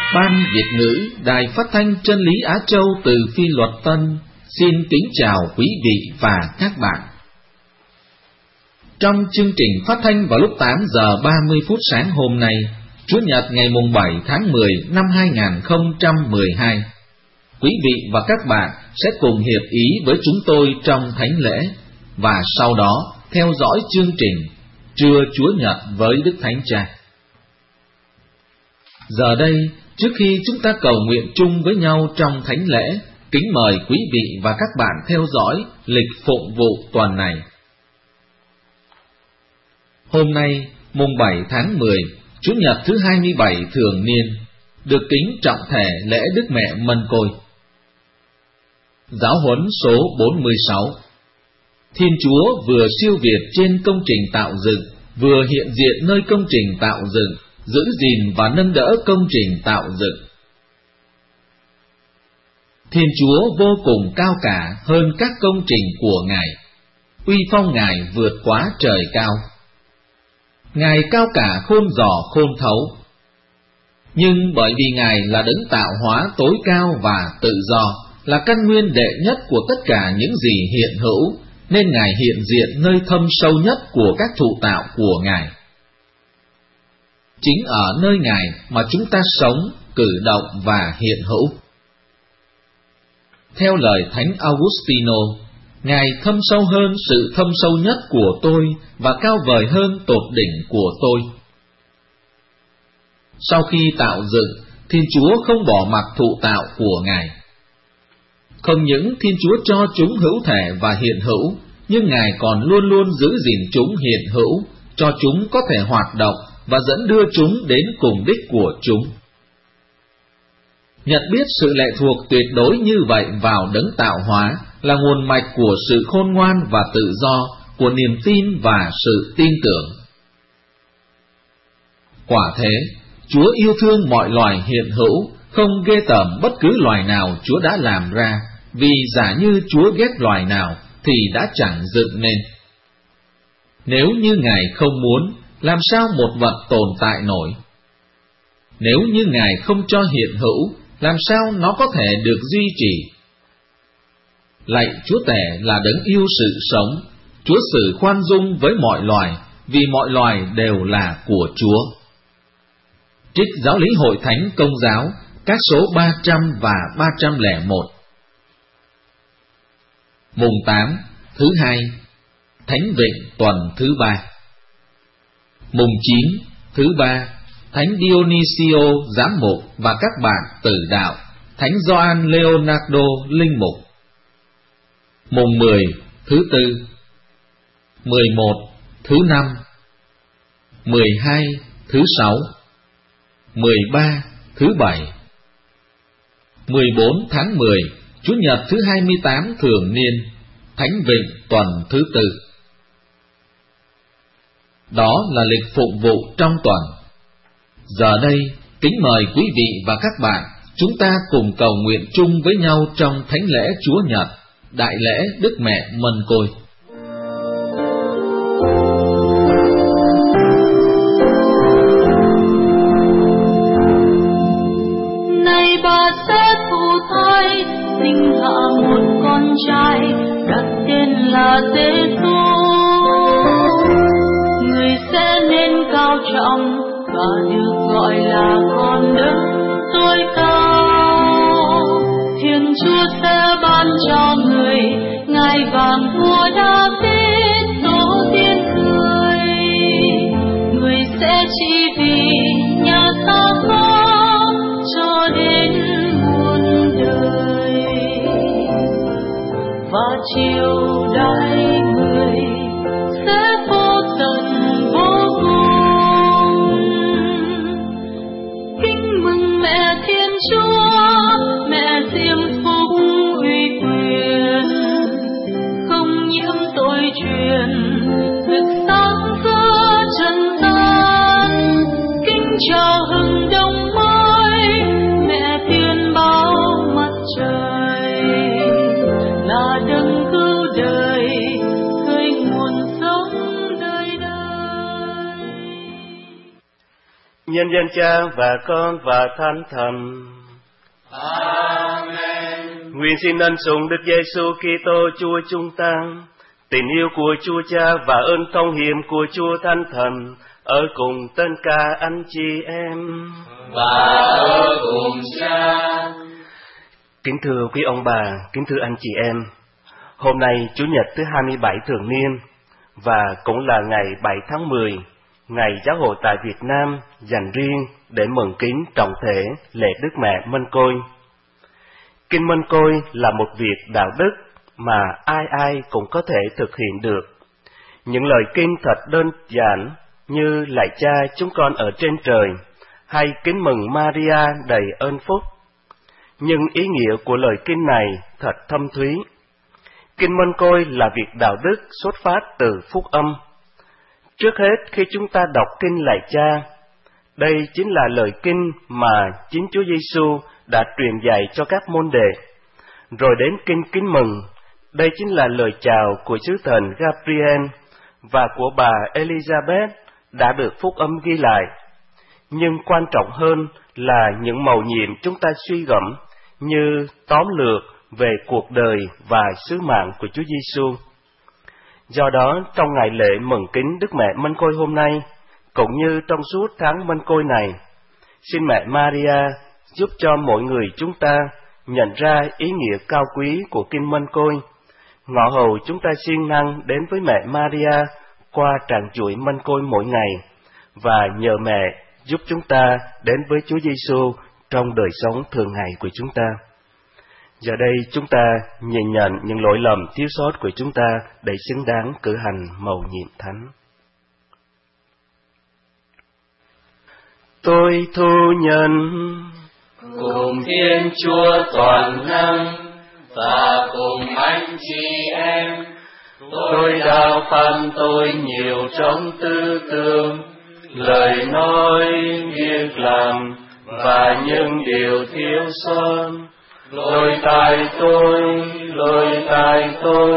Ban Việt ngữ Đài Phát thanh Chân lý Á Châu từ Phi Luật Tân xin kính chào quý vị và các bạn. Trong chương trình phát thanh vào lúc 8 giờ 30 phút sáng hôm nay, Chủ nhật ngày mùng 7 tháng 10 năm 2012, quý vị và các bạn sẽ cùng hiệp ý với chúng tôi trong thánh lễ và sau đó theo dõi chương trình Trưa Chúa Nhật với Đức Thánh Cha. Giờ đây, trước khi chúng ta cầu nguyện chung với nhau trong thánh lễ, kính mời quý vị và các bạn theo dõi lịch phụng vụ tuần này. Hôm nay, mùng 7 tháng 10, Chủ nhật thứ 27 thường niên, được kính trọng thể lễ Đức Mẹ Mân Côi. Giáo huấn số 46. Thiên Chúa vừa siêu việt trên công trình tạo dựng, vừa hiện diện nơi công trình tạo dựng, giữ gìn và nâng đỡ công trình tạo dựng. Thiên Chúa vô cùng cao cả hơn các công trình của Ngài, uy phong Ngài vượt quá trời cao. Ngài cao cả khôn giỏ khôn thấu. Nhưng bởi vì Ngài là đấng tạo hóa tối cao và tự do, là căn nguyên đệ nhất của tất cả những gì hiện hữu, nên Ngài hiện diện nơi thâm sâu nhất của các thụ tạo của Ngài. Chính ở nơi Ngài mà chúng ta sống, cử động và hiện hữu. Theo lời Thánh Augustino, Ngài thâm sâu hơn sự thâm sâu nhất của tôi và cao vời hơn tột đỉnh của tôi. Sau khi tạo dựng, Thiên Chúa không bỏ mặc thụ tạo của Ngài. Không những Thiên Chúa cho chúng hữu thể và hiện hữu, nhưng Ngài còn luôn luôn giữ gìn chúng hiện hữu, cho chúng có thể hoạt động và dẫn đưa chúng đến cùng đích của chúng. Nhận biết sự lệ thuộc tuyệt đối như vậy vào đấng tạo hóa là nguồn mạch của sự khôn ngoan và tự do, của niềm tin và sự tin tưởng. Quả thế, Chúa yêu thương mọi loài hiện hữu, không ghê tởm bất cứ loài nào Chúa đã làm ra, vì giả như Chúa ghét loài nào thì đã chẳng dựng nên. Nếu như Ngài không muốn, làm sao một vật tồn tại nổi? Nếu như Ngài không cho hiện hữu, làm sao nó có thể được duy trì? Lạy Chúa Tể là đấng yêu sự sống, Chúa xử khoan dung với mọi loài, vì mọi loài đều là của Chúa. Trích Giáo lý Hội Thánh Công giáo, các số 300 và 301. Mùng 8, thứ 2, Thánh Vịnh tuần thứ 3. Mùng 9, thứ 3, Thánh Dionisio giám mục và các bạn tử đạo, Thánh Gioan Leonardo linh mục. Mùng 10, thứ 4, 11, thứ 5, 12, thứ 6, 13, thứ 7. 14 tháng 10, Chủ nhật thứ 28 thường niên, Thánh Vịnh tuần thứ 4. Đó là lịch phụng vụ trong tuần. Giờ đây, kính mời quý vị và các bạn, chúng ta cùng cầu nguyện chung với nhau trong thánh lễ Chúa Nhật, đại lễ Đức Mẹ Mân Côi. Này bà sẽ thụ thai, sinh hạ một con trai, đặt tên là Giê-xu. Người sẽ nên cao trọng và được gọi là con đấng tối cao. Thiên Chúa sẽ ban cho người ngai vàng vua David tổ tiên người. Người sẽ trị vì nhà ta có cho đến muôn đời, và triều đại người sẽ vô tận vô cùng. Kính mừng mẹ Thiên Chúa, mẹ diêm phúc uy quyền, không nhiễm tội nhân danh Cha và Con và Thánh Thần. Amen. Nguyện xin ân sủng Đức Giêsu Kitô Chúa chúng ta, tình yêu của Chúa Cha và ơn thông hiệp của Chúa Thánh Thần ở cùng tất cả anh chị em và ở cùng Cha. Kính thưa quý ông bà, kính thưa anh chị em, hôm nay Chủ nhật thứ 27 thường niên và cũng là ngày 7 tháng 10, ngày Giáo hội tại Việt Nam dành riêng để mừng kính trọng thể lễ Đức Mẹ Mân Côi. Kinh Mân Côi là một việc đạo đức mà ai ai cũng có thể thực hiện được. Những lời kinh thật đơn giản như lạy Cha chúng con ở trên trời hay kính mừng Maria đầy ơn phúc. Nhưng ý nghĩa của lời kinh này thật thâm thúy. Kinh Mân Côi là việc đạo đức xuất phát từ phúc âm. Trước hết khi chúng ta đọc kinh lạy Cha, đây chính là lời kinh mà chính Chúa Giêsu đã truyền dạy cho các môn đệ. Rồi đến kinh kính mừng, đây chính là lời chào của sứ thần Gabriel và của bà Elizabeth đã được phúc âm ghi lại. Nhưng quan trọng hơn là những mầu nhiệm chúng ta suy gẫm như tóm lược về cuộc đời và sứ mạng của Chúa Giêsu. Do đó, trong ngày lễ mừng kính Đức Mẹ Mân Côi hôm nay, cũng như trong suốt tháng Mân Côi này, xin Mẹ Maria giúp cho mỗi người chúng ta nhận ra ý nghĩa cao quý của Kinh Mân Côi. Ngọ hầu chúng ta siêng năng đến với Mẹ Maria qua tràng chuỗi Mân Côi mỗi ngày, và nhờ Mẹ giúp chúng ta đến với Chúa Giêsu trong đời sống thường ngày của chúng ta. Giờ đây chúng ta nhìn nhận những lỗi lầm thiếu sót của chúng ta để xứng đáng cử hành mầu nhiệm thánh. Tôi thu nhận cùng Thiên Chúa toàn năng và cùng anh chị em, tôi đã phạm tội nhiều trong tư tưởng, lời nói, việc làm và những điều thiếu sót. Lỗi tại tôi, lỗi tại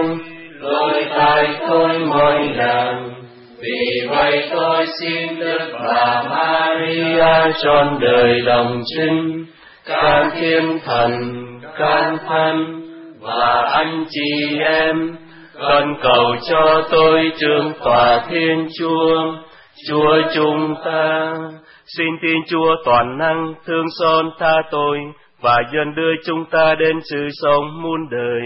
tôi mỗi lần. Vì vậy tôi xin Đức Bà Maria trọn đời đồng trinh, các thiên thần, các thánh và anh chị em, con cầu cho tôi trượng tọa Thiên Chúa, Chúa chúng ta. Xin Thiên Chúa toàn năng thương xót tha tội và dần đưa chúng ta đến sự sống muôn đời.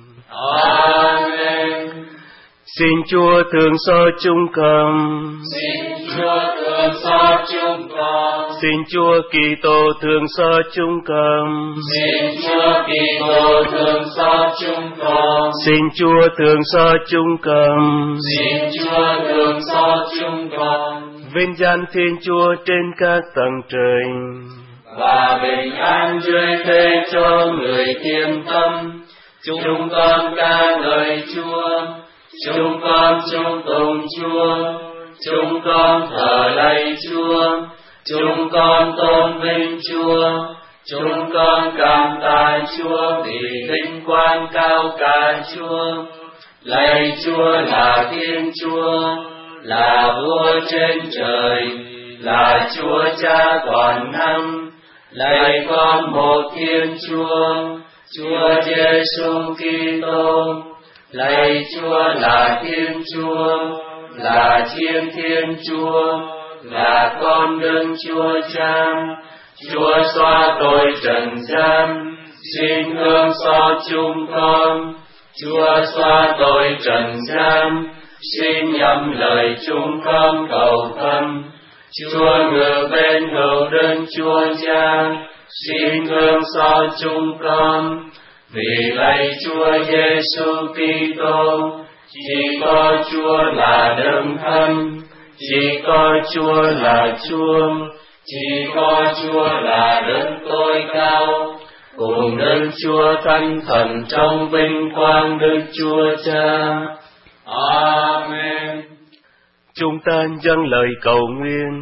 Amen. Xin Chúa thương xót chúng con. Xin Chúa thương xót chúng con. Xin Chúa Kitô thương xót chúng con. Xin Chúa Kitô thương xót chúng con. Xin Chúa thương xót chúng con. Xin Chúa thương xót chúng con. Vinh danh Thiên Chúa trên các tầng trời, và bình an dưới thế cho người thiện tâm. Chúng con ca ngợi Chúa, chúng con trung tùng Chúa, chúng con thờ lạy Chúa, chúng con tôn vinh Chúa, chúng con cảm tạ Chúa vì vinh quang cao cả Chúa. Lạy Chúa là Thiên Chúa, là Vua trên trời, là Chúa Cha toàn năng. Lạy con một Thiên Chúa, Chúa Giêsu Kitô. Lạy Chúa là Thiên Chúa, là Thiên Chúa, là con Đức Chúa Cha. Chúa xóa tội trần gian, xin thương xót chúng con. Chúa xóa tội trần gian, xin nhậm lời chúng con cầu khẩn. Chúa ngự bên hữu Đức Chúa Cha, xin thương xót chúng con. Vì lạy Chúa Giêsu Kitô, chỉ có Chúa là Đấng Thân, chỉ có Chúa là Chúa, chỉ có Chúa là Đấng tối cao, cùng Đức Chúa Thánh Thần trong vinh quang Đức Chúa Cha. Amen. Chúng ta dâng lời cầu nguyện.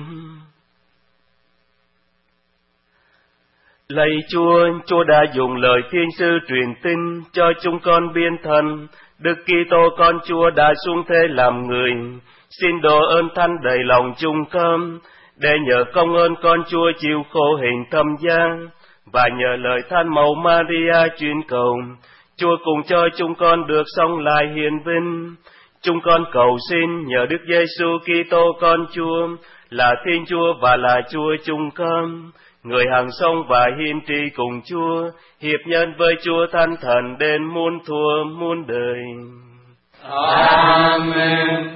Lạy Chúa, Chúa đã dùng lời Thiên Sư truyền tin cho chúng con biên thần. Đức Kitô con Chúa đã xuống thế làm người. Xin độ ơn Thánh đầy lòng chúng con, để nhờ công ơn con Chúa chịu khổ hình thâm gian, và nhờ lời than mầu Maria truyền cầu, Chúa cùng cho chúng con được sống lại hiền vinh. Chúng con cầu xin nhờ Đức Giêsu Kitô con Chúa, là Thiên Chúa và là Chúa chúng con, người hằng sống và hiên tri cùng Chúa, hiệp nhân với Chúa Thánh Thần đến muôn thuở muôn đời. Amen.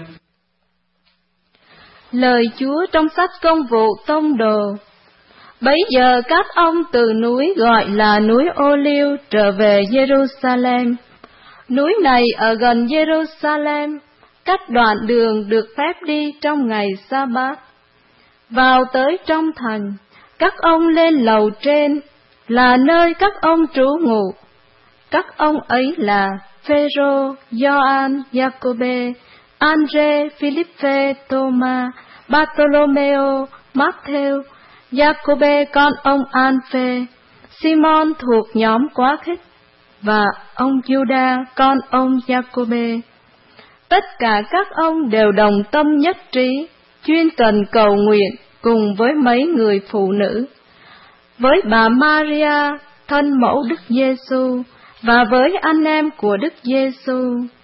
Lời Chúa trong sách Công vụ Tông Đồ. Bấy giờ các ông từ núi gọi là núi Ô-liu trở về Jerusalem. Núi này ở gần Jerusalem, cách đoạn đường được phép đi trong ngày Sa-bát. Vào tới trong thành, các ông lên lầu trên, là nơi các ông trú ngụ. Các ông ấy là Phêrô, Gioan, Giacôbê, Andrê, Philippe, Thomas, Bartolomeo, Matthew, Giacôbê con ông Alphe, Simon thuộc nhóm Quá Khích, và ông Giuđa con ông Giacôbê. Tất cả các ông đều đồng tâm nhất trí, chuyên cần cầu nguyện cùng với mấy người phụ nữ, với bà Maria, thân mẫu Đức Giêsu, và với anh em của Đức Giêsu.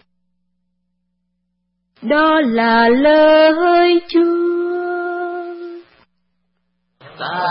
Đó là lời Chúa. Tạ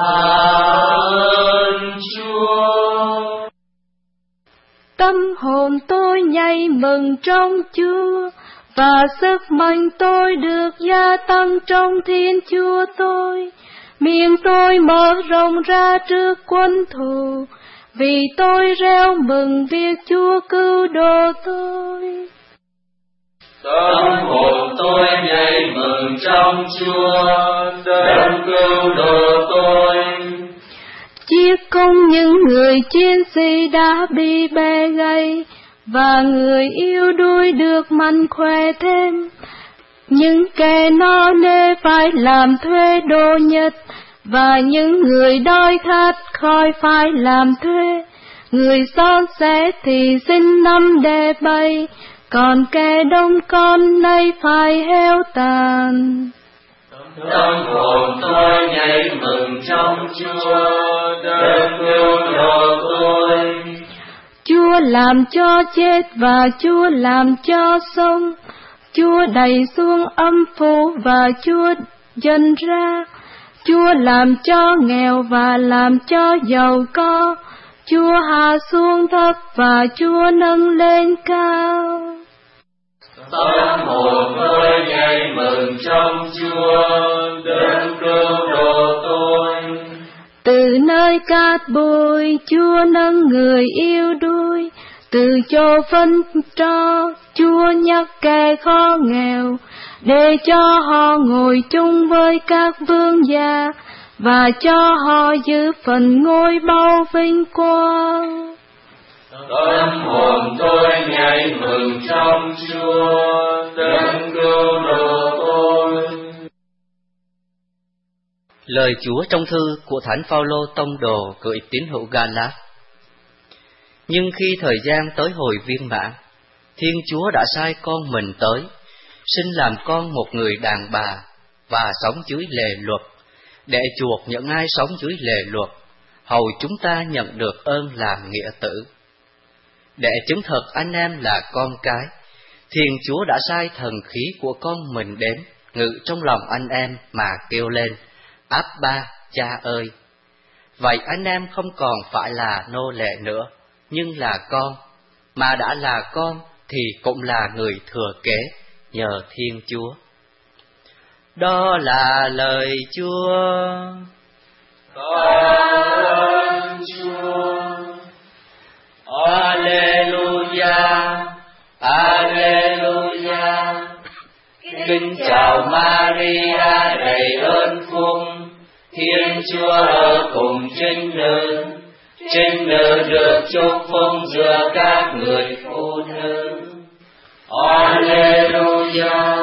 ơn Chúa. Tâm hồn tôi nhảy mừng trong Chúa, và sức mạnh tôi được gia tăng trong Thiên Chúa tôi. Miệng tôi mở rộng ra trước quân thù, vì tôi reo mừng việc Chúa cứu độ tôi. Tâm hồn tôi nhảy mừng trong Chúa, đấng cứu độ tôi. Chiếc cung những người chiến sĩ đã bị bẻ gãy, và người yêu đuối được mạnh khỏe thêm. Những kẻ no nê phải làm thuê đồ nhật, và những người đói khát khỏi phải làm thuê. Người son sẻ thì xin năm để bay, còn kẻ đông con nay phải heo tàn. Tâm hồn tôi nhảy mừng trong Chúa, đấng cứu độ tôi. Chúa làm cho chết và Chúa làm cho sống, Chúa đẩy xuống âm phủ và Chúa dần ra. Chúa làm cho nghèo và làm cho giàu có, Chúa hạ xuống thấp và Chúa nâng lên cao. Tâm hồn tôi nhảy mừng trong Chúa, đấng cứu độ tôi. Từ nơi cát bụi Chúa nâng người yêu đuối, từ chỗ phân tro Chúa nhắc kẻ khó nghèo, để cho họ ngồi chung với các vương gia, và cho họ giữ phần ngôi bao vinh quang. Tâm hồn tôi nhảy mừng trong Chúa, đấng cứu độ tôi. Lời Chúa trong thư của Thánh Phaolô tông đồ gửi tín hữu Ga-lát. Nhưng khi thời gian tới hồi viên mãn, Thiên Chúa đã sai con mình tới, sinh làm con một người đàn bà và sống dưới lề luật, để chuộc những ai sống dưới lề luật, hầu chúng ta nhận được ơn làm nghĩa tử. Để chứng thực anh em là con cái, Thiên Chúa đã sai thần khí của con mình đến ngự trong lòng anh em mà kêu lên: Abba, Cha ơi! Vậy anh em không còn phải là nô lệ nữa, nhưng là con, mà đã là con thì cũng là người thừa kế nhờ Thiên Chúa. Đó là lời Chúa. Cảm ơn Chúa. Alleluia, Alleluia. Kính chào Maria đầy ơn phúc, Thiên Chúa ở cùng trinh nữ được chúc phúc giữa các người phụ nữ. Alleluia.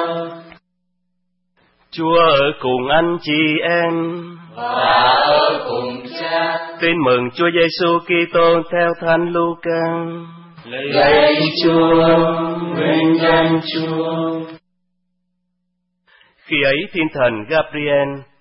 Chúa ở cùng anh chị em và ở cùng Cha. Tin mừng Chúa Giêsu Kitô theo Thánh Luca. Lạy Chúa, vinh danh Chúa. Khi ấy Thiên thần Gabriel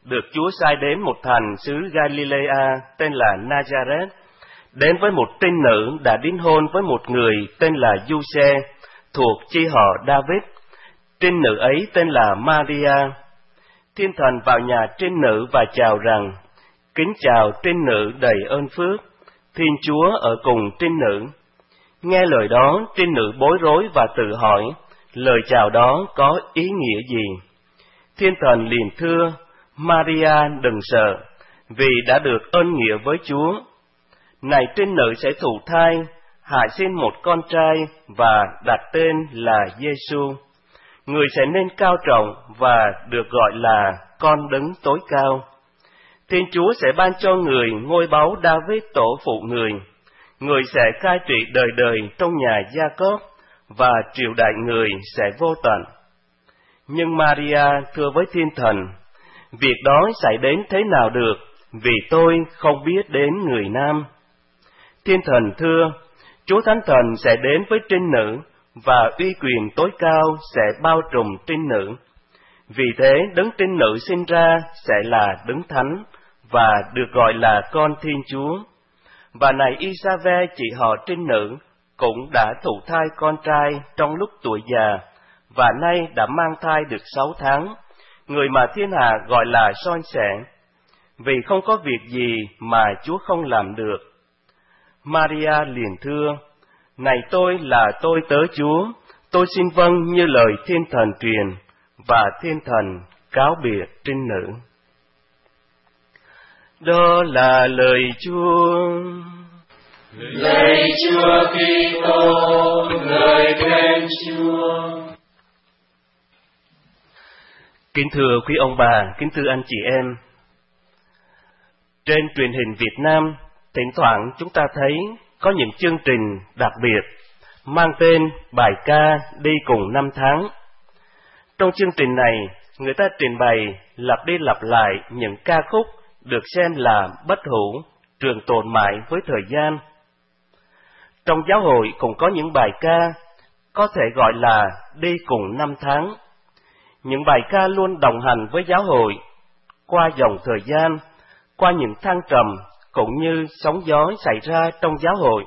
được Chúa sai đến một thành xứ Galilea tên là Nazareth, đến với một trinh nữ đã đính hôn với một người tên là Giuse, thuộc chi họ David. Trinh nữ ấy tên là Maria. Thiên thần vào nhà trinh nữ và chào rằng: Kính chào trinh nữ đầy ơn phước, Thiên Chúa ở cùng trinh nữ. Nghe lời đó, trinh nữ bối rối và tự hỏi, lời chào đó có ý nghĩa gì? Thiên thần liền thưa: Maria, đừng sợ, vì đã được ơn nghĩa với Chúa. Này trinh nữ sẽ thụ thai, hạ sinh một con trai và đặt tên là Giêsu. Người sẽ nên cao trọng và được gọi là con đấng tối cao. Thiên Chúa sẽ ban cho người ngôi báu David tổ phụ người. Người sẽ cai trị đời đời trong nhà Gia-cốp, và triều đại người sẽ vô tận. Nhưng Maria thưa với thiên thần: Việc đó xảy đến thế nào được, vì tôi không biết đến người nam. Thiên thần thưa: Chúa Thánh Thần sẽ đến với trinh nữ, và uy quyền tối cao sẽ bao trùm trinh nữ. Vì thế đấng trinh nữ sinh ra sẽ là đấng thánh, và được gọi là con Thiên Chúa. Và này Isave chị họ trinh nữ cũng đã thụ thai con trai trong lúc tuổi già, và nay đã mang thai được 6 tháng, người mà thiên hạ gọi là son sẻ, vì không có việc gì mà Chúa không làm được. Maria liền thưa: Này tôi là tôi tớ Chúa, tôi xin vâng như lời thiên thần truyền. Và thiên thần cáo biệt trinh nữ. Đó là lời Chúa. Lạy Chúa Kitô, ngợi khen Chúa. Kính thưa quý ông bà, kính thưa anh chị em. Trên truyền hình Việt Nam, thỉnh thoảng chúng ta thấy có những chương trình đặc biệt mang tên bài ca đi cùng năm tháng. Trong chương trình này, người ta trình bày lặp đi lặp lại những ca khúc được xem là bất hủ, trường tồn mãi với thời gian. Trong giáo hội cũng có những bài ca có thể gọi là đi cùng năm tháng. Những bài ca luôn đồng hành với giáo hội qua dòng thời gian, qua những thăng trầm cũng như sóng gió xảy ra trong giáo hội.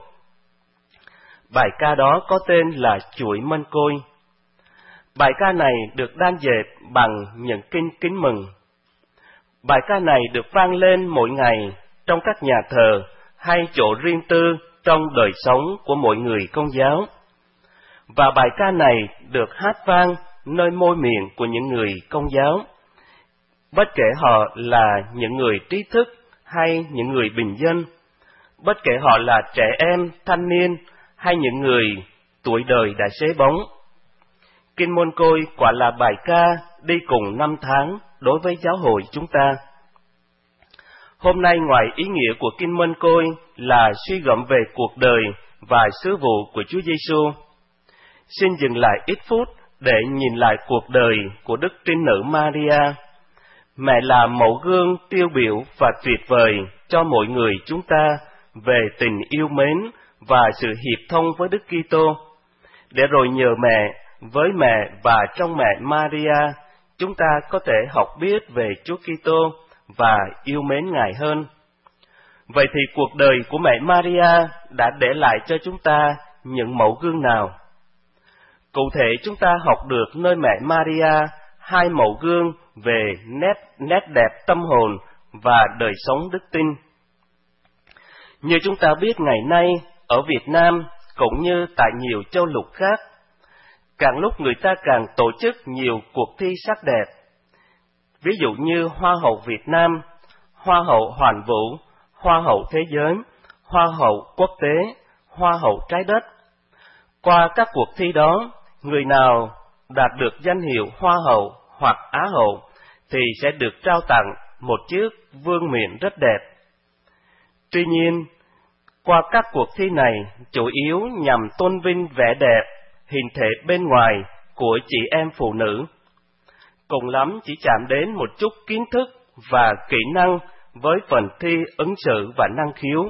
Bài ca đó có tên là Chuỗi Mân Côi. Bài ca này được đan dệt bằng những kinh kính mừng. Bài ca này được vang lên mỗi ngày trong các nhà thờ hay chỗ riêng tư trong đời sống của mỗi người Công giáo. Và bài ca này được hát vang nơi môi miệng của những người Công giáo, bất kể họ là những người trí thức hay những người bình dân, bất kể họ là trẻ em, thanh niên hay những người tuổi đời đã xế bóng. Kinh Môn Côi quả là bài ca đi cùng năm tháng đối với giáo hội chúng ta. Hôm nay ngoài ý nghĩa của Kinh Môn Côi là suy gẫm về cuộc đời và sứ vụ của Chúa Giêsu, xin dừng lại ít phút để nhìn lại cuộc đời của Đức Trinh Nữ Maria. Mẹ là mẫu gương tiêu biểu và tuyệt vời cho mỗi người chúng ta về tình yêu mến và sự hiệp thông với Đức Kitô. Để rồi nhờ mẹ, với mẹ và trong mẹ Maria, chúng ta có thể học biết về Chúa Kitô và yêu mến Ngài hơn. Vậy thì cuộc đời của mẹ Maria đã để lại cho chúng ta những mẫu gương nào? Cụ thể chúng ta học được nơi mẹ Maria hai mẫu gương về nét đẹp tâm hồn và đời sống đức tin. Như chúng ta biết ngày nay, ở Việt Nam cũng như tại nhiều châu lục khác, càng lúc người ta càng tổ chức nhiều cuộc thi sắc đẹp. Ví dụ như Hoa hậu Việt Nam, Hoa hậu Hoàn Vũ, Hoa hậu Thế giới, Hoa hậu Quốc tế, Hoa hậu Trái đất. Qua các cuộc thi đó, người nào đạt được danh hiệu Hoa hậu hoặc Á hậu thì sẽ được trao tặng một chiếc vương miện rất đẹp. Tuy nhiên, qua các cuộc thi này chủ yếu nhằm tôn vinh vẻ đẹp, hình thể bên ngoài của chị em phụ nữ. Cùng lắm chỉ chạm đến một chút kiến thức và kỹ năng với phần thi ứng xử và năng khiếu.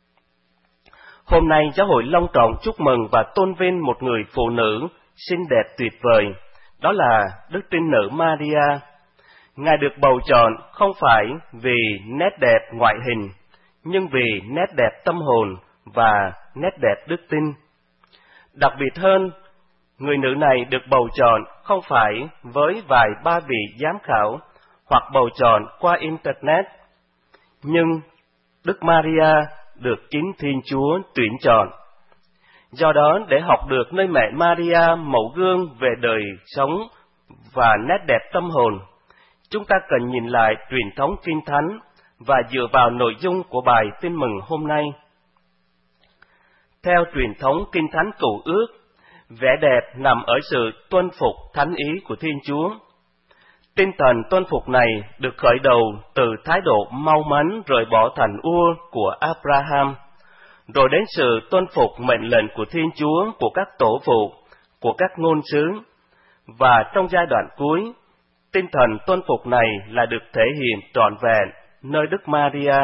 Hôm nay giáo hội long trọng chúc mừng và tôn vinh một người phụ nữ xinh đẹp tuyệt vời, đó là Đức Trinh Nữ Maria. Ngài được bầu chọn không phải vì nét đẹp ngoại hình, nhưng vì nét đẹp tâm hồn và nét đẹp đức tin. Đặc biệt hơn, người nữ này được bầu chọn không phải với vài ba vị giám khảo hoặc bầu chọn qua Internet, nhưng Đức Maria được chính Thiên Chúa tuyển chọn. Do đó, để học được nơi mẹ Maria mẫu gương về đời sống và nét đẹp tâm hồn, chúng ta cần nhìn lại truyền thống Kinh Thánh và dựa vào nội dung của bài tin mừng hôm nay. Theo truyền thống Kinh Thánh Cựu Ước, vẻ đẹp nằm ở sự tuân phục thánh ý của Thiên Chúa. Tinh thần tuân phục này được khởi đầu từ thái độ mau mắn rời bỏ thành Ua của Abraham, rồi đến sự tuân phục mệnh lệnh của Thiên Chúa, của các tổ phụ, của các ngôn sứ, và trong giai đoạn cuối, tinh thần tuân phục này là được thể hiện trọn vẹn nơi Đức Maria.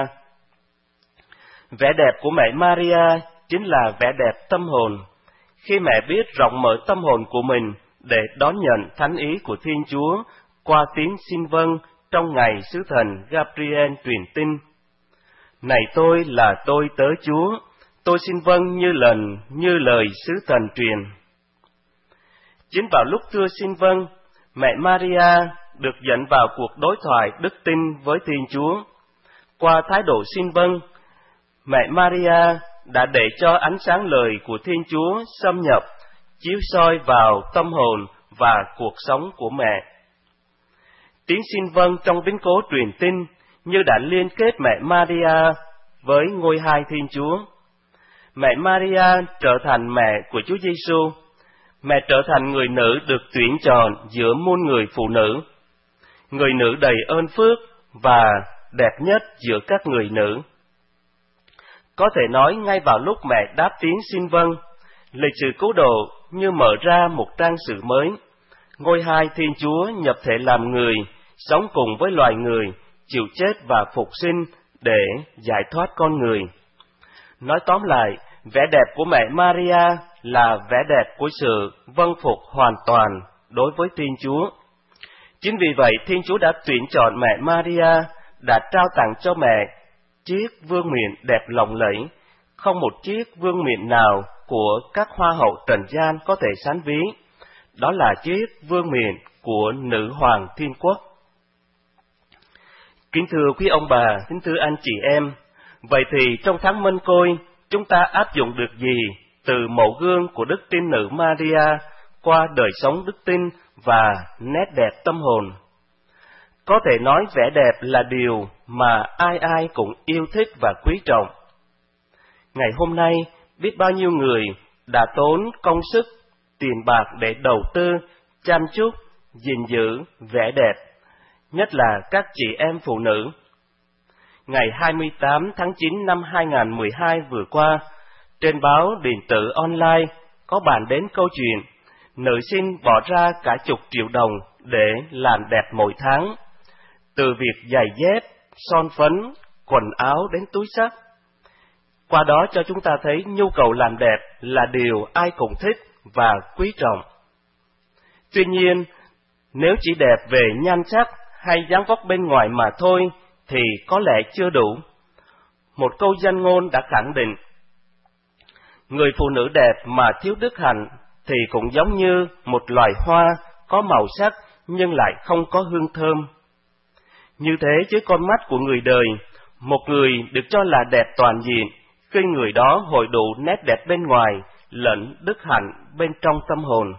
Vẻ đẹp của mẹ Maria chính là vẻ đẹp tâm hồn, khi mẹ biết rộng mở tâm hồn của mình để đón nhận thánh ý của Thiên Chúa qua tiếng xin vâng trong ngày sứ thần Gabriel truyền tin. Này tôi là tôi tớ Chúa, tôi xin vâng như lời sứ thần truyền. Chính vào lúc thưa xin vâng, mẹ Maria được dẫn vào cuộc đối thoại đức tin với Thiên Chúa. Qua thái độ xin vâng, mẹ Maria đã để cho ánh sáng lời của Thiên Chúa xâm nhập, chiếu soi vào tâm hồn và cuộc sống của mẹ. Tiếng xin vâng trong biến cố truyền tin như đã liên kết mẹ Maria với ngôi hai Thiên Chúa. Mẹ Maria trở thành mẹ của Chúa Giêsu. Mẹ trở thành người nữ được tuyển chọn giữa muôn người phụ nữ, người nữ đầy ơn phước và đẹp nhất giữa các người nữ. Có thể nói ngay vào lúc mẹ đáp tiếng xin vâng, lịch sử cứu độ như mở ra một trang sử mới. Ngôi hai Thiên Chúa nhập thể làm người, sống cùng với loài người, chịu chết và phục sinh để giải thoát con người. Nói tóm lại, vẻ đẹp của mẹ Maria là vẻ đẹp của sự vâng phục hoàn toàn đối với Thiên Chúa. Chính vì vậy, Thiên Chúa đã tuyển chọn mẹ Maria, đã trao tặng cho mẹ chiếc vương miện đẹp lộng lẫy, không một chiếc vương miện nào của các hoa hậu trần gian có thể sánh ví. Đó là chiếc vương miện của nữ hoàng Thiên Quốc. Kính thưa quý ông bà, kính thưa anh chị em, vậy thì trong tháng Mân Côi, chúng ta áp dụng được gì từ mẫu gương của Đức Tin Nữ Maria qua đời sống đức tin và nét đẹp tâm hồn? Có thể nói vẻ đẹp là điều mà ai ai cũng yêu thích và quý trọng. Ngày hôm nay, biết bao nhiêu người đã tốn công sức, tiền bạc để đầu tư, chăm chút, gìn giữ vẻ đẹp, nhất là các chị em phụ nữ. Ngày 28 tháng 9 năm 2012 vừa qua, trên báo điện tử online có bàn đến câu chuyện nữ sinh bỏ ra cả chục triệu đồng để làm đẹp mỗi tháng, từ việc giày dép, son phấn, quần áo đến túi xách. Qua đó cho chúng ta thấy nhu cầu làm đẹp là điều ai cũng thích và quý trọng. Tuy nhiên, nếu chỉ đẹp về nhan sắc hay dáng vóc bên ngoài mà thôi thì có lẽ chưa đủ. Một câu danh ngôn đã khẳng định, người phụ nữ đẹp mà thiếu đức hạnh thì cũng giống như một loài hoa có màu sắc nhưng lại không có hương thơm. Như thế với con mắt của người đời, một người được cho là đẹp toàn diện khi người đó hội đủ nét đẹp bên ngoài lẫn đức hạnh bên trong tâm hồn.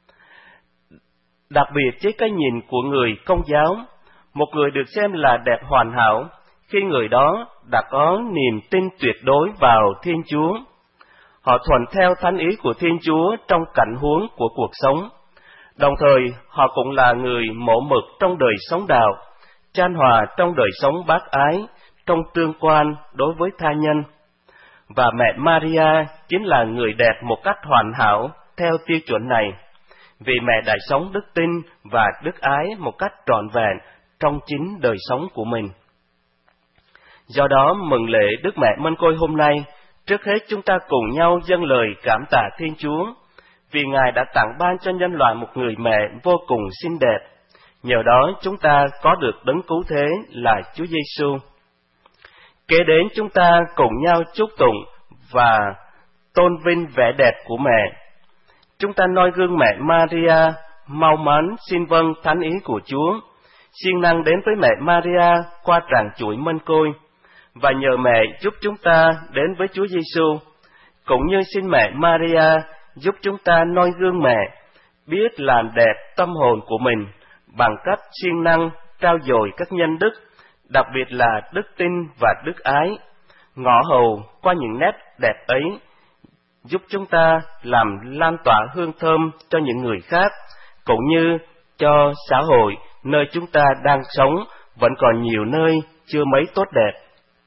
Đặc biệt với cái nhìn của người Công giáo, một người được xem là đẹp hoàn hảo khi người đó đã có niềm tin tuyệt đối vào Thiên Chúa. Họ thuận theo thánh ý của Thiên Chúa trong cảnh huống của cuộc sống. Đồng thời, họ cũng là người mẫu mực trong đời sống đạo, chan hòa trong đời sống bác ái, trong tương quan đối với tha nhân. Và mẹ Maria chính là người đẹp một cách hoàn hảo theo tiêu chuẩn này, vì mẹ đã sống đức tin và đức ái một cách trọn vẹn trong chính đời sống của mình. Do đó, mừng lễ Đức Mẹ Mân Côi hôm nay, trước hết chúng ta cùng nhau dâng lời cảm tạ Thiên Chúa, vì Ngài đã tặng ban cho nhân loại một người mẹ vô cùng xinh đẹp, Nhờ đó chúng ta có được đấng cứu thế là Chúa Giêsu. Kế đến chúng ta cùng nhau chúc tụng và tôn vinh vẻ đẹp của mẹ. Chúng ta noi gương mẹ Maria, mau mắn xin vâng thánh ý của Chúa, siêng năng đến với mẹ Maria qua tràng chuỗi mân côi, và nhờ mẹ giúp chúng ta đến với Chúa Giêsu, cũng như xin mẹ Maria giúp chúng ta noi gương mẹ, biết làm đẹp tâm hồn của mình bằng cách siêng năng trao dồi các nhân đức, đặc biệt là đức tin và đức ái, ngõ hầu qua những nét đẹp ấy, giúp chúng ta làm lan tỏa hương thơm cho những người khác, cũng như cho xã hội nơi chúng ta đang sống vẫn còn nhiều nơi chưa mấy tốt đẹp.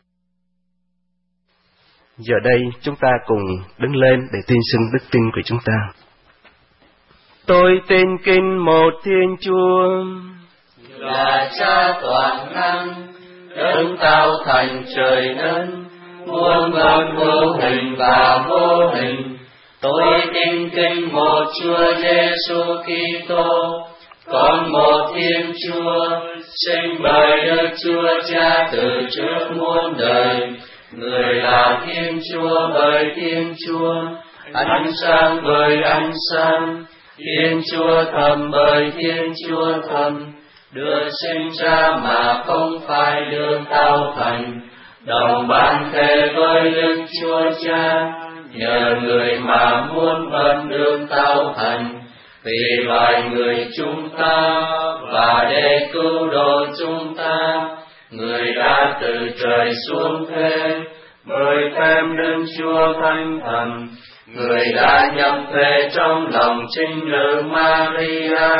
Giờ đây chúng ta cùng đứng lên để tuyên xưng đức tin của chúng ta. Tôi tin kính một Thiên Chúa, là Cha toàn năng, đấng tạo thành trời đất, muôn vật vô hình và vô hình. Tôi tin kính một Chúa Giêsu Kitô, con một Thiên Chúa, sinh bởi Đức Chúa Cha từ trước muôn đời. Người là Thiên Chúa bởi Thiên Chúa, ánh sáng bởi ánh sáng, Thiên Chúa thầm bởi Thiên Chúa thầm, được sinh ra mà không phải được tạo thành, đồng ban thể với Đức Chúa Cha, nhờ người mà muôn vật được tạo thành, vì loài người chúng ta và để cứu độ chúng ta. Người đã từ trời xuống thế, bởi thêm Đức Chúa Thánh Thần. Người đã nhập về trong lòng trinh nữ Maria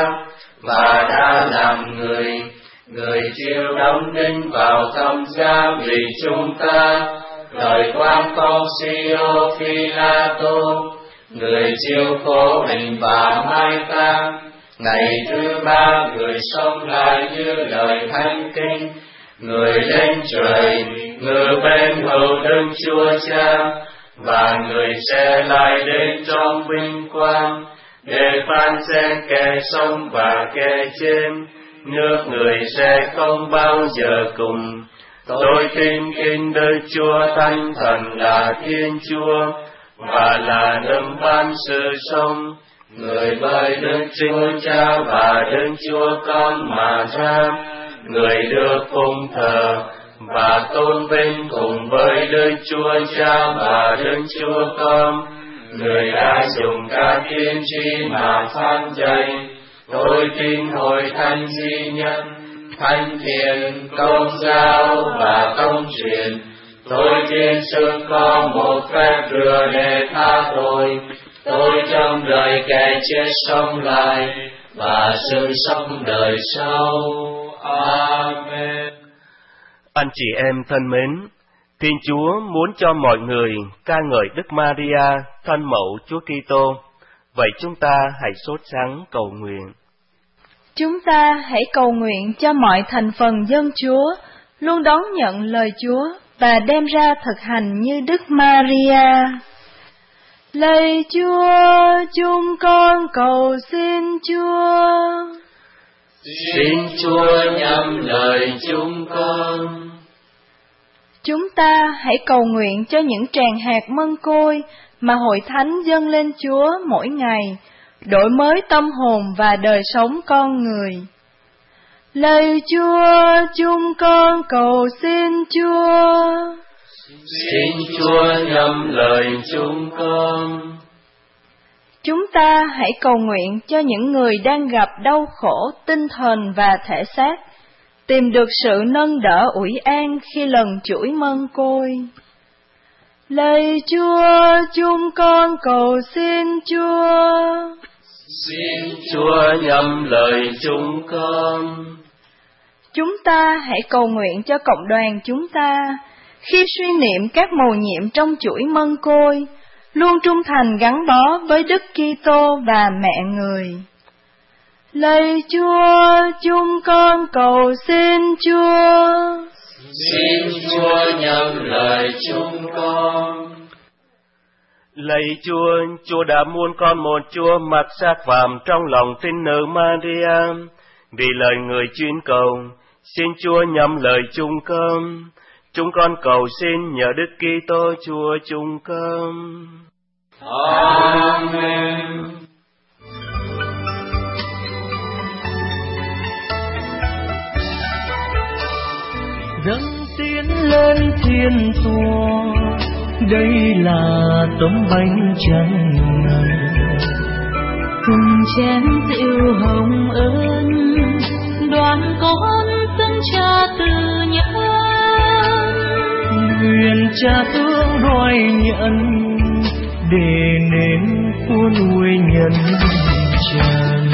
và đã làm người. Người chịu đóng đinh vào thập giá vì chúng ta, đời quan Poncio Pilato. Người chịu khổ hình và mai táng. Ngày thứ ba người sống lại như lời thánh kinh. Người lên trời, ngự bên hữu Đức Chúa Cha, và người sẽ lại đến trong vinh quang, để phán xét kẻ sống và kẻ chết. Nước người sẽ không bao giờ cùng. Tôi tin kính Đức Chúa Thánh Thần là Thiên Chúa, và là đấng ban sự sống. Người bởi Đức Chúa Cha và Đức Chúa Con mà ra. Người được phụng thờ và tôn vinh cùng với Đức Chúa Cha và Đức Chúa Con. Người đã dùng các tiên tri mà phán dạy. Tôi tin hội thánh duy nhất, thánh thiện, công giáo và công truyền. Tôi tin sự có một phép rửa để tha tội. Tôi trong đời kẻ chết sống lại và sự sống đời sau. Amen. Anh chị em thân mến, Thiên Chúa muốn cho mọi người ca ngợi Đức Maria, thân mẫu Chúa Kitô. Vậy chúng ta hãy sốt sắng cầu nguyện. Chúng ta hãy cầu nguyện cho mọi thành phần dân Chúa luôn đón nhận lời Chúa và đem ra thực hành như Đức Maria. Lạy Chúa, chúng con cầu xin Chúa. Xin Chúa nhắm lời chúng con. Chúng ta hãy cầu nguyện cho những tràng hạt mân côi mà Hội Thánh dâng lên Chúa mỗi ngày, đổi mới tâm hồn và đời sống con người. Lạy Chúa, chúng con cầu xin Chúa. Xin Chúa nhắm lời chúng con. Chúng ta hãy cầu nguyện cho những người đang gặp đau khổ tinh thần và thể xác, tìm được sự nâng đỡ ủi an khi lần chuỗi mân côi. Lạy Chúa, chúng con cầu xin Chúa. Xin Chúa nhắm lời chúng con. Chúng ta hãy cầu nguyện cho cộng đoàn chúng ta, khi suy niệm các mầu nhiệm trong chuỗi mân côi, luôn trung thành gắn bó với Đức Kitô và mẹ người. Lạy Chúa, chúng con cầu xin Chúa. Xin Chúa nhắm lời chúng con. Lạy Chúa, Chúa đã muôn con một Chúa mặc xác phàm trong lòng trinh nữ Maria. Vì lời người chuyên cầu, xin Chúa nhắm lời trung cơm. Chúng con cầu xin nhờ Đức Kitô Chúa trung cơm. Amen. Dâng tiến lên thiên tòa, đây là tấm bánh trắng này. Cùng chén rượu hồng ơn, đoàn con dâng Cha từ nhân. Nguyện Cha thương đòi nhận, để nên của nuôi nhân trần.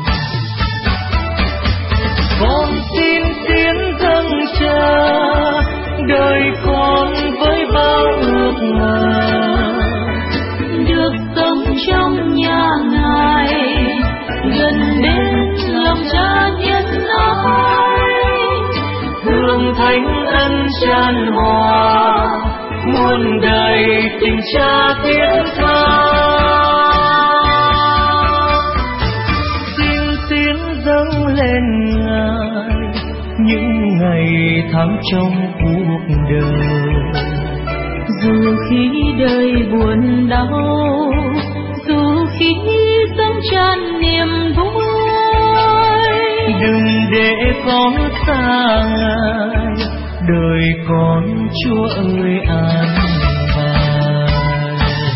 Con xin tiến dâng Cha, đời con với bao ước mơ, được sống trong nhà Ngài, gần đến lòng Cha nhân ái. hương thánh ân tràn hòa, muôn đời tình Cha thiết tha. Xin tiếng dâng lên Ngài những ngày tháng trong cuộc đời. Dù khi đời buồn đau, dù khi sống tràn niềm vui, đừng để con xa Ngài, đời con Chúa ơi an bài.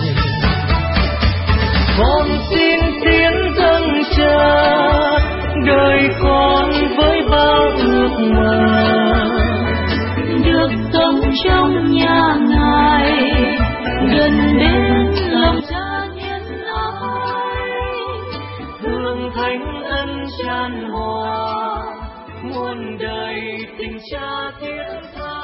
Con xin tiến dâng Cha, đời con với bao ước mơ, được sống trong nhà Ngài, gần đến lòng Cha nhân ái. hương thánh ân tràn hòa, muôn đời tình Cha thiết tha.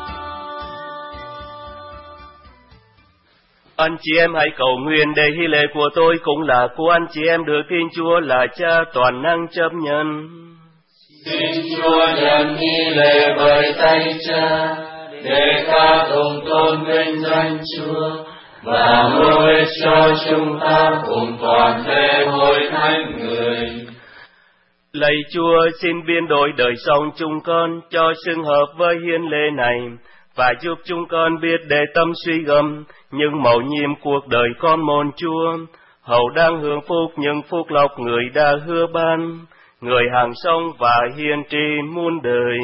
Anh chị em hãy cầu nguyện để hy lễ của tôi cũng là của anh chị em được Thiên Chúa là Cha toàn năng chấp nhận. Xin Chúa nhận nghi lễ bởi tay Cha, để ta cùng tôn vinh danh Chúa, và hứa ích cho chúng ta cùng toàn thể hội thánh người. Lạy Chúa, xin biến đổi đời sống chúng con cho xưng hợp với hiến lễ này, và giúp chúng con biết để tâm suy gẫm những mầu nhiệm cuộc đời con môn Chúa, hầu đang hưởng phúc những phúc lộc người đã hứa ban, người hàng sống và hiền trì muôn đời.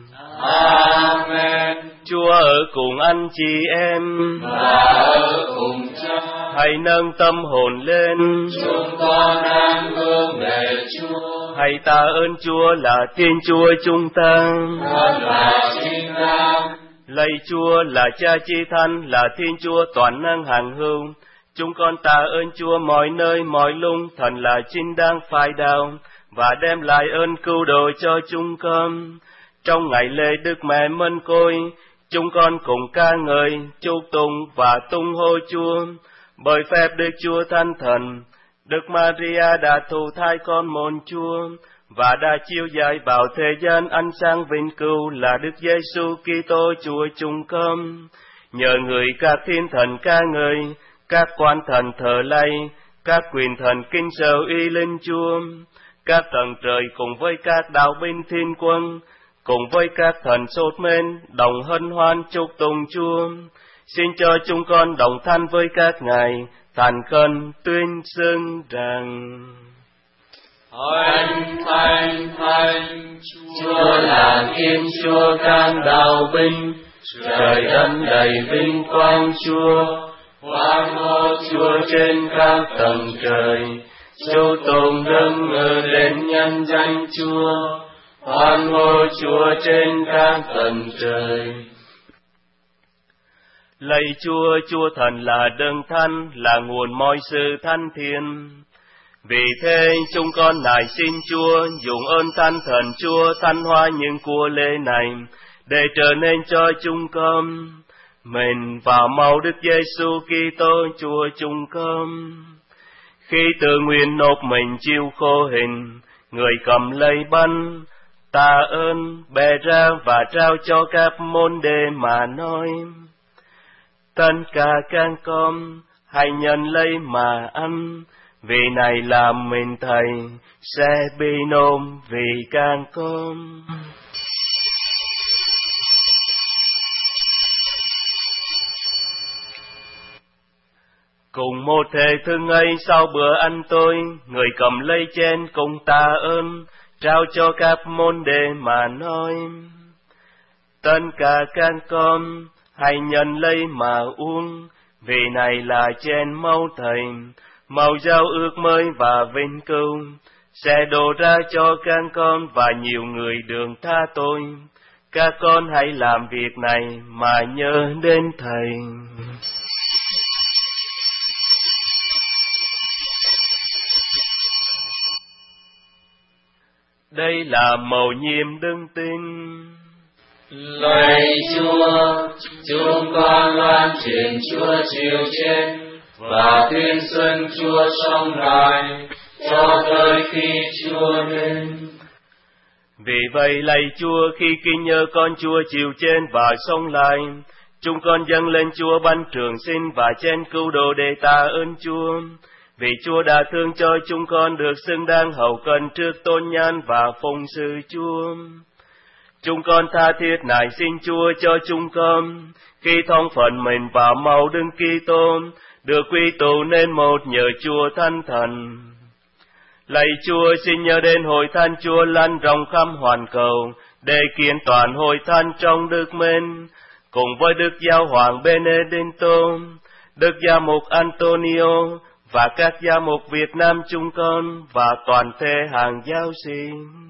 Amen. Chúa ở cùng anh chị em, và ở cùng Cha. hãy nâng tâm hồn lên, Chúng con đang hướng về Chúa. hãy tạ ơn Chúa là Thiên Chúa chúng ta. Thật là chính đáng. Lạy Chúa là Cha Chi Thánh, là Thiên Chúa toàn năng hằng hữu. Chúng con tạ ơn Chúa mọi nơi mọi lúc, thần là chính đáng phải đạo, và đem lại ơn cứu độ cho chúng con. Trong ngày lễ Đức Mẹ Mân Côi, chúng con cùng ca ngợi, chúc tụng và tung hô Chúa, bởi phép Đức Chúa Thánh Thần. Đức Maria đã thụ thai con môn Chúa, và đã chiếu dạy vào thế gian ánh sáng vinh cửu là Đức Giêsu Kitô Chúa chúng con. Nhờ người các thiên thần ca ngợi, các quan thần thờ lạy, các quyền thần kinh sợ uy linh Chúa, các tầng trời cùng với các đạo binh thiên quân, cùng với các thần sốt men đồng hân hoan chúc tụng Chúa. Xin cho chúng con đồng thanh với các ngài, thành khẩn tuyên xưng rằng: Thánh, Thánh, Thánh, Chúa là Thiên Chúa can đạo binh, trời đất đầy vinh quang Chúa. Hoan hô Chúa trên các tầng trời, chúc tụng dâng ngợi lên nhân danh Chúa. Hoan hô Chúa trên các tầng trời. Lạy Chúa, Chúa Thần là đấng thánh, là nguồn mọi sự thanh thiên. Vì thế chúng con nài xin Chúa dùng ơn Thánh Thần Chúa thanh hóa những của lễ này, để trở nên cho chúng con mình vào màu Đức Giêsu Kitô Chúa chúng con. Khi tự nguyện nộp mình chịu khổ hình, người cầm lấy bánh, tạ ơn, bẻ ra và trao cho các môn đệ mà nói: Tất cả các con hãy nhận lấy mà ăn, Vì này làm mình Thầy sẽ bị nôm vì can con. Cùng một thể thương ấy sau bữa ăn tôi, người cầm lấy chén cùng tạ ơn, trao cho các môn đệ mà nói: tất cả các con hãy nhận lấy mà uống, vì này là chén máu Thầy, màu giao ước mới và vinh cưu, sẽ đổ ra cho các con và nhiều người đường tha tội. Các con hãy làm việc này mà nhớ đến Thầy. Đây là mầu nhiệm đức tin. Lạy Chúa, chúng con loan truyền Chúa chịu chết và tuyên xưng Chúa sống lại cho tới khi Chúa đến. Vì vậy lạy Chúa, khi kinh nhớ con Chúa chịu chết và sống lại, chúng con dâng lên Chúa bánh trường sinh và chén cứu độ để tạ ơn Chúa. Vì Chúa đã thương cho chúng con được xứng đáng hầu cận trước tôn nhan và phụng sự Chúa. Chúng con tha thiết nài xin Chúa cho chúng con, khi thông phận mình vào màu Đức Kitô, được quy tụ nên một nhờ Chúa Thánh Thần. Lạy Chúa, xin nhớ đến hội thánh Chúa lan rộng khắp hoàn cầu, để kiện toàn hội thánh trong Đức Mến, cùng với Đức Giáo hoàng Benedicto, Đức Gia mục Antonio, và các gia mục Việt Nam chúng con, và toàn thể hàng giáo sĩ.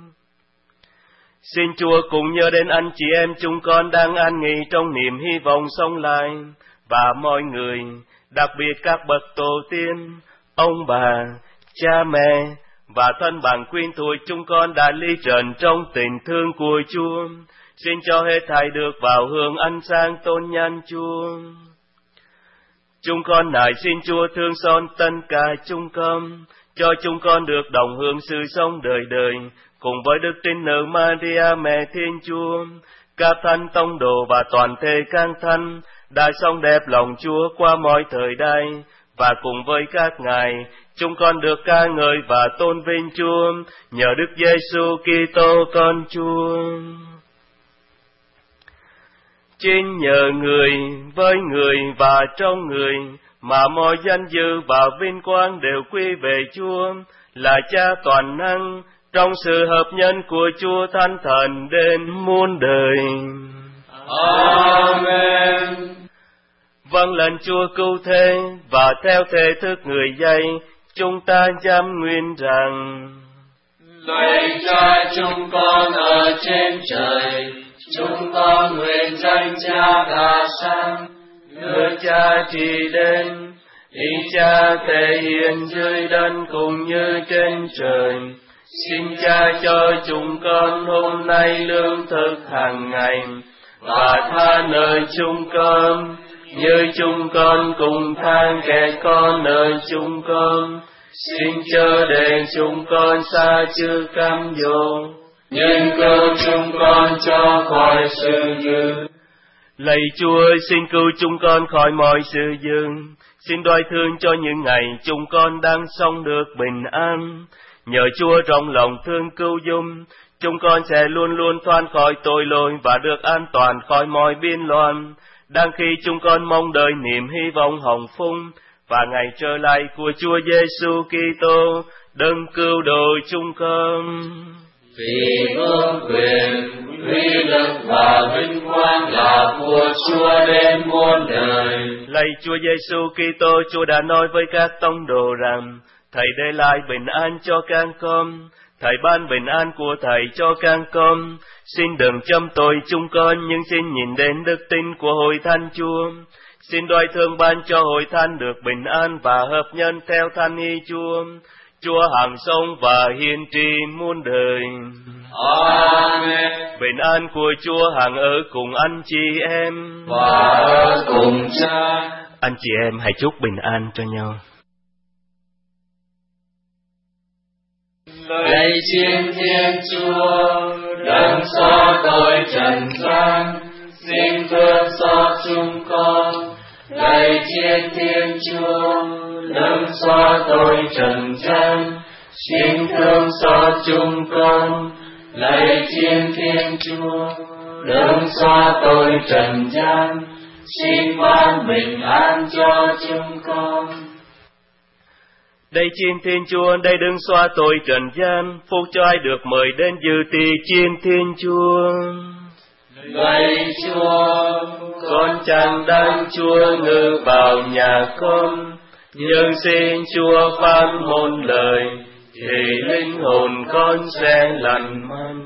Xin Chúa cùng nhớ đến anh chị em chúng con đang an nghỉ trong niềm hy vọng sống lại, và mọi người, đặc biệt các bậc tổ tiên, ông bà, cha mẹ, và thân bằng quyến thuộc chúng con đã ly trần trong tình thương của Chúa. Xin cho hết thảy được vào hưởng ánh sáng tôn nhan Chúa. Chúng con nài xin Chúa thương xót tất cả chúng con, cho chúng con được đồng hưởng sự sống đời đời, cùng với Đức Trinh Nữ Maria Mẹ Thiên Chúa, các thánh tông đồ và toàn thể các thánh đã sống đẹp lòng Chúa qua mọi thời đại, và cùng với các ngài, chúng con được ca ngợi và tôn vinh Chúa nhờ Đức Giêsu Kitô con Chúa. Chính nhờ người, với người và trong người, mà mọi danh dự và vinh quang đều quy về Chúa, là Cha toàn năng, trong sự hợp nhân của Chúa Thánh Thần đến muôn đời. Amen. Vâng lệnh Chúa cứu thế, và theo thể thức người dạy, chúng ta dám nguyện rằng: Lạy Cha chúng con ở trên trời, chúng con nguyện danh Cha cả sang, nước Cha trị đến, ý Cha thể hiện dưới đất cũng như trên trời. Xin Cha cho chúng con hôm nay lương thực hàng ngày, và tha nợ chúng con, như chúng con cùng tha kẻ con nợ chúng con. Xin chớ để chúng con xa chư cám dỗ, nhưng cứu chúng con cho khỏi sự dữ. Lạy Chúa, xin cứu chúng con khỏi mọi sự dữ. Xin đoái thương cho những ngày chúng con đang sống được bình an. Nhờ Chúa trong lòng thương cứu giúp, chúng con sẽ luôn luôn thoát khỏi tội lỗi và được an toàn khỏi mọi biên loạn, đang khi chúng con mong đợi niềm hy vọng hồng phúc và ngày trở lại của Chúa Giêsu Kitô, đấng cứu độ chúng con. Vì vương quyền, uy lực và vinh quang là của Chúa đến muôn đời. Lạy Chúa Giêsu Kitô, Chúa đã nói với các tông đồ rằng: Thầy để lại bình an cho các con, Thầy ban bình an của Thầy cho các con. Xin đừng châm tội chúng con, nhưng xin nhìn đến đức tin của hội thánh Chúa. Xin đoái thương ban cho hội thánh được bình an và hợp nhân theo thánh ý Chúa. Chúa hằng sống và hiền trị muôn đời. Amen. Bình an của Chúa hằng ở cùng anh chị em và ở cùng Cha. Anh chị em hãy chúc bình an cho nhau. Lạy Thiên Thiên Chúa, đấng xóa tội trần gian, xin thương xót chúng con. Lạy trên Thiên Chúa, nâng xóa tội trần gian, xin thương xót chúng con. Lạy trên Thiên Chúa, nâng xóa tội trần gian, xin ban bình an cho chúng con. Đây trên Thiên Chúa, đây đừng xóa tội trần gian, phúc cho ai được mời đến dự tiệc trên Thiên Chúa. Lạy Chúa, con chẳng đáng Chúa ngự vào nhà con, nhưng xin Chúa phán một lời, thì linh hồn con sẽ lành mạnh.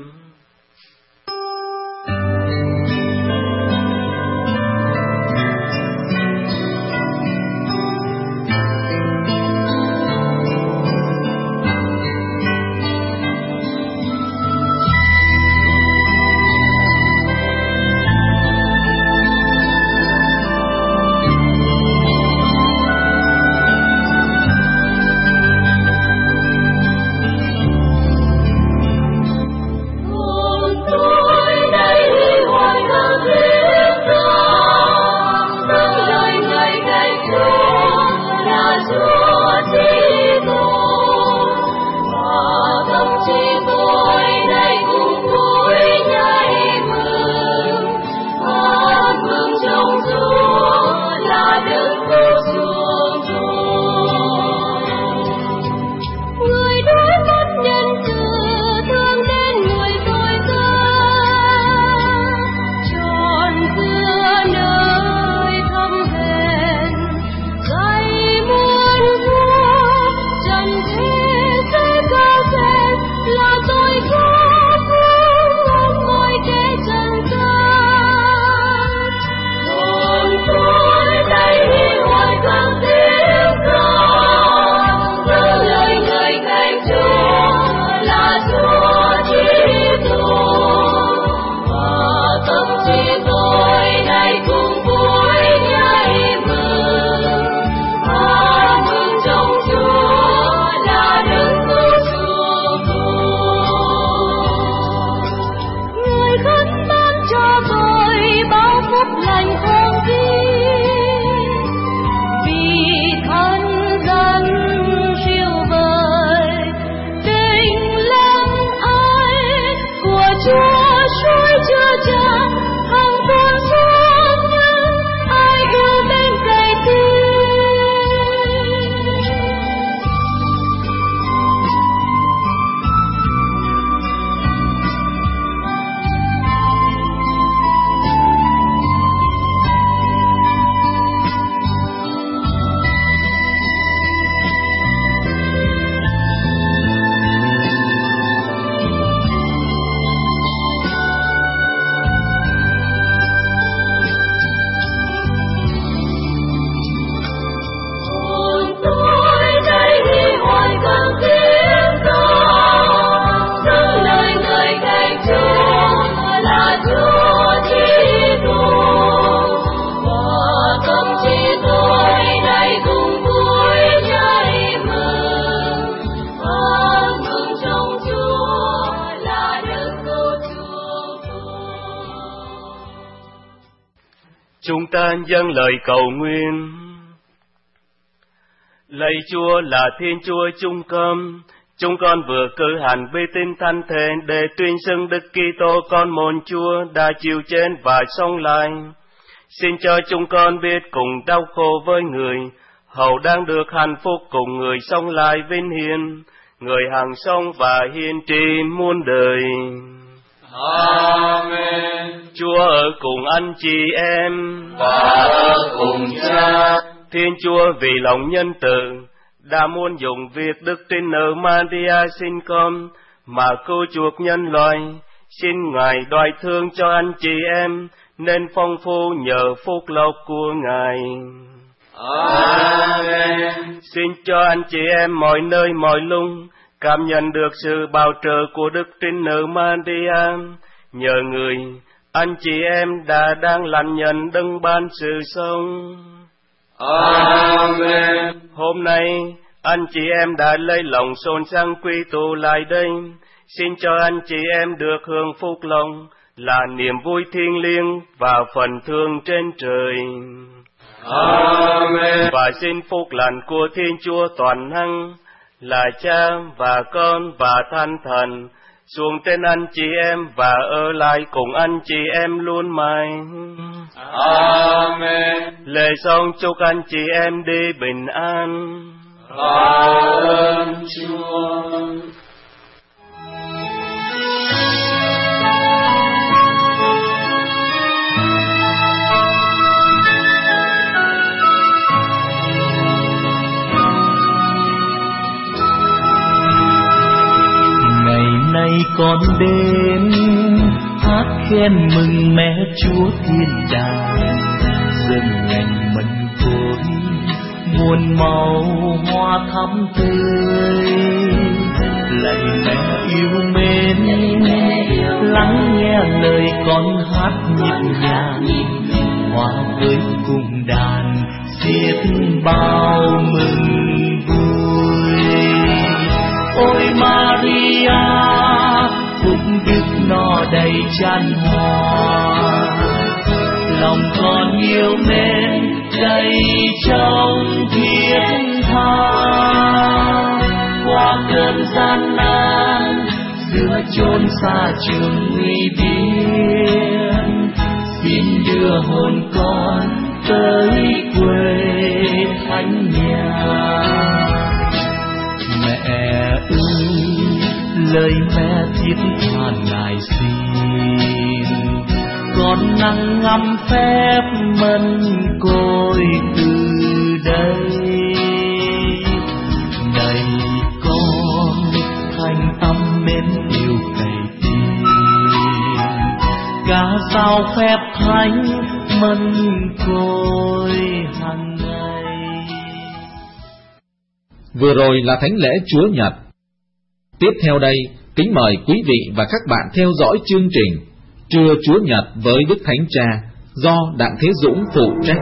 Chúng ta dâng lời cầu nguyện. Lạy Chúa là Thiên Chúa chúng con vừa cử hành vi tin thánh thể để tuyên xưng Đức Kitô con một Chúa đã chịu chết và sống lại. Xin cho chúng con biết cùng đau khổ với người, hầu đang được hạnh phúc cùng người sống lại vinh hiển, người hằng sống và hiền trị muôn đời. Amen. Chúa ở cùng anh chị em và ở cùng Cha. Thiên Chúa vì lòng nhân từ đã muốn dùng việc Đức Trinh Nữ Maria sinh con mà cứu chuộc nhân loại. Xin Ngài đoái thương cho anh chị em nên phong phú nhờ phúc lộc của Ngài. Amen. Xin cho anh chị em mọi nơi mọi lúc cảm nhận được sự bảo trợ của Đức Trinh Nữ Maria. Nhờ người, anh chị em đang lãnh nhận đấng ban sự sống. Amen. Hôm nay, anh chị em đã lấy lòng xôn xang quy tụ lại đây. Xin cho anh chị em được hưởng phúc lòng là niềm vui thiêng liêng và phần thương trên trời. Amen. và xin phúc lành của Thiên Chúa toàn năng là Cha và Con và Thánh Thần xuống tên anh chị em và ở lại cùng anh chị em luôn mãi. Amen. Lễ xong chúc anh chị em đi bình an. Tạ ơn Chúa. Nay con đến hát khen mừng mẹ Chúa Thiên Đàng, dâng ngành mân côi muôn màu hoa thắm tươi. Lạy mẹ yêu mến, lắng nghe lời con hát nhịp nhàng, hòa với cung đàn xiết bao mừng vui. Ôi Maria, phúc đức no đầy chan hòa, lòng con yêu mến đầy trong thiết tha. Qua cơn gian nan giữa chốn xa trường nguy biên, xin đưa hồn con tới quê thánh nhà. Mẹ ơi, lời mẹ thiết tha ngài xin, con năng ngắm phép mân côi từ đây. Này con thành tâm mến yêu cày tin, ca sao phép thánh mân côi hàng ngày. Vừa rồi là thánh lễ Chúa Nhật. Tiếp theo đây, kính mời quý vị và các bạn theo dõi chương trình Trưa Chúa Nhật với Đức Thánh Cha do Đặng Thế Dũng phụ trách.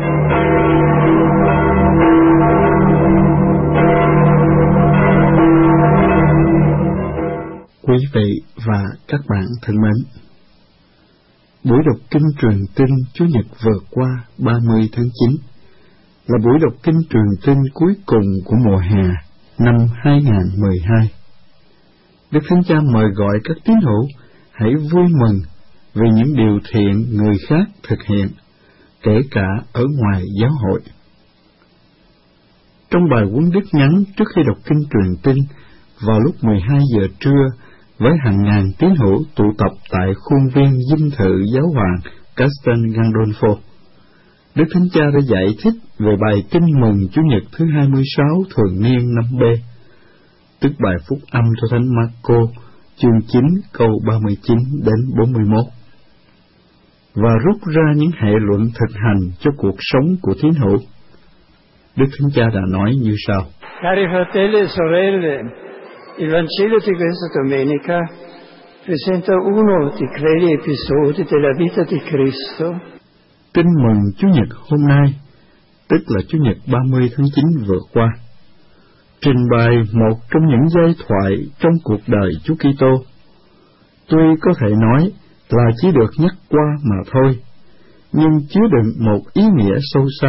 Quý vị và các bạn thân mến, buổi đọc kinh truyền tin Chúa Nhật vừa qua 30 tháng 9 là buổi đọc kinh truyền tin cuối cùng của mùa hè năm 2012. Đức Thánh Cha mời gọi các tín hữu hãy vui mừng vì những điều thiện người khác thực hiện, kể cả ở ngoài giáo hội. Trong bài huấn đức ngắn trước khi đọc kinh truyền tin vào lúc 12 giờ trưa với hàng ngàn tín hữu tụ tập tại khuôn viên dinh thự giáo hoàng Castel Gandolfo, Đức Thánh Cha đã giải thích về bài tin mừng Chủ nhật thứ 26 thường niên năm B, tức bài phúc âm cho Thánh Marco, chương 9 câu 39 đến 41, và rút ra những hệ luận thực hành cho cuộc sống của tín hữu. Đức Thánh Cha đã nói như sau: Cari fratelli e sorelle, il Vangelo di questa domenica presenta uno dei grandi episodi della vita di Cristo. Tin mừng Chủ nhật hôm nay, tức là Chủ nhật 30 tháng 9 vừa qua, trình bày một trong những giai thoại trong cuộc đời Chúa Kitô. Tuy có thể nói là chỉ được nhắc qua mà thôi, nhưng chứa đựng một ý nghĩa sâu xa.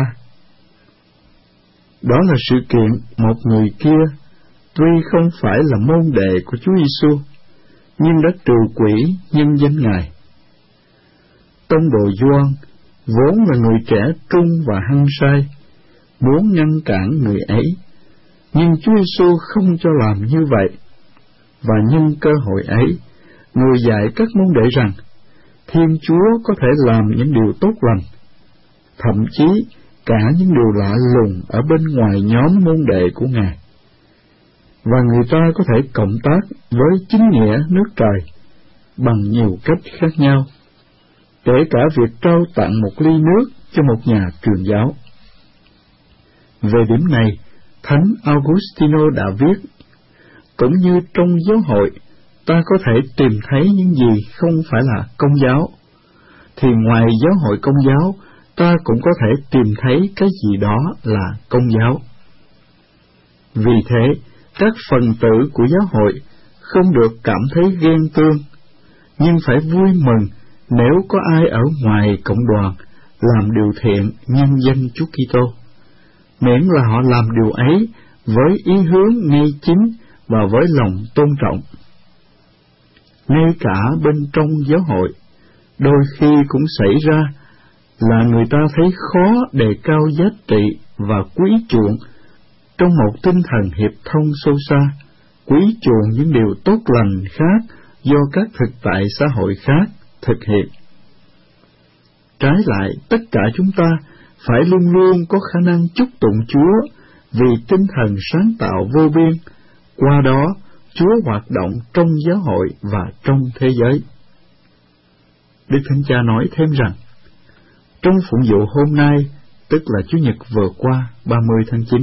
Đó là sự kiện một người kia, tuy không phải là môn đệ của Chúa Giêsu, nhưng đã trừ quỷ nhân danh Ngài. Tông đồ Gioan vốn là người trẻ trung và hăng say, muốn ngăn cản người ấy, nhưng Chúa Giêsu không cho làm như vậy, và nhân cơ hội ấy, người dạy các môn đệ rằng Thiên Chúa có thể làm những điều tốt lành, thậm chí cả những điều lạ lùng ở bên ngoài nhóm môn đệ của Ngài, và người ta có thể cộng tác với chính nghĩa nước trời bằng nhiều cách khác nhau, kể cả việc trao tặng một ly nước cho một nhà truyền giáo. Về điểm này, Thánh Augustino đã viết: cũng như trong giáo hội, ta có thể tìm thấy những gì không phải là công giáo, thì ngoài giáo hội công giáo, ta cũng có thể tìm thấy cái gì đó là công giáo. Vì thế, các phần tử của giáo hội không được cảm thấy ghen tương, nhưng phải vui mừng nếu có ai ở ngoài cộng đoàn làm điều thiện nhân danh Chúa Kitô, miễn là họ làm điều ấy với ý hướng ngay chính và với lòng tôn trọng. Ngay cả bên trong giáo hội, đôi khi cũng xảy ra là người ta thấy khó đề cao giá trị và quý chuộng trong một tinh thần hiệp thông sâu xa, quý chuộng những điều tốt lành khác do các thực tại xã hội khác thực hiện. Trái lại, tất cả chúng ta phải luôn luôn có khả năng chúc tụng Chúa vì tinh thần sáng tạo vô biên, qua đó Chúa hoạt động trong giáo hội và trong thế giới. Đức Thánh Cha nói thêm rằng, trong phụng vụ hôm nay, tức là Chủ nhật vừa qua 30 tháng 9,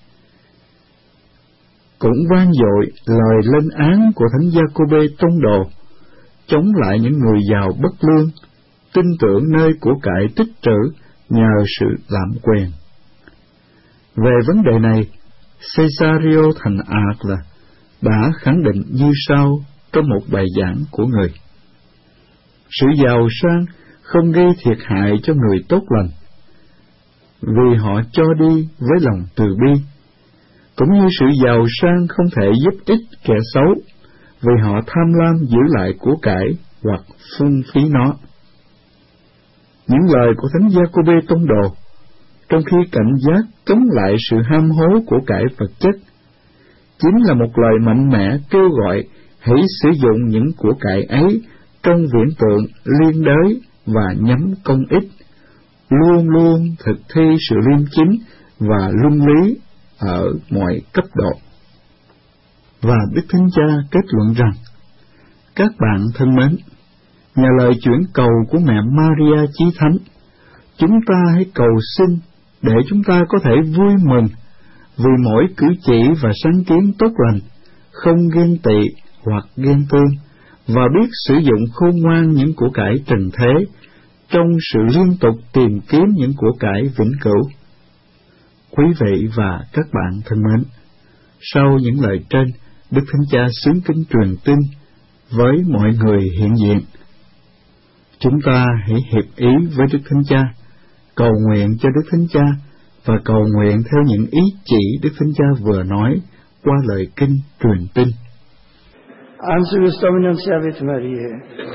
cũng vang dội lời lên án của Thánh Gia-cô-bê Tông Đồ, chống lại những người giàu bất lương, tin tưởng nơi của cải tích trữ nhờ sự lạm quyền. Về vấn đề này, Cesario Thành Ạc đã khẳng định như sau trong một bài giảng của người: sự giàu sang không gây thiệt hại cho người tốt lành, vì họ cho đi với lòng từ bi, cũng như sự giàu sang không thể giúp ích kẻ xấu, vì họ tham lam giữ lại của cải hoặc phung phí nó. Những lời của Thánh Gia-cô-bê Tông Đồ, trong khi cảnh giác chống lại sự ham hố của cải vật chất, chính là một lời mạnh mẽ kêu gọi hãy sử dụng những của cải ấy trong viễn tượng liên đới và nhắm công ích, luôn luôn thực thi sự liêm chính và luân lý ở mọi cấp độ. Và Đức Thánh Cha kết luận rằng, các bạn thân mến, nhờ lời chuyển cầu của mẹ Maria Chí Thánh, chúng ta hãy cầu xin để chúng ta có thể vui mừng vì mỗi cử chỉ và sáng kiến tốt lành, không ghen tị hoặc ghen tương, và biết sử dụng khôn ngoan những của cải trần thế trong sự liên tục tìm kiếm những của cải vĩnh cửu. Quý vị và các bạn thân mến, sau những lời trên, Đức Thánh Cha xướng kính truyền tin với mọi người hiện diện. Chúng ta hãy hiệp ý với Đức Thánh Cha, cầu nguyện cho Đức Thánh Cha và cầu nguyện theo những ý chỉ Đức Thánh Cha vừa nói qua lời kinh truyền tin. Angelus Dominum Servit Mariae.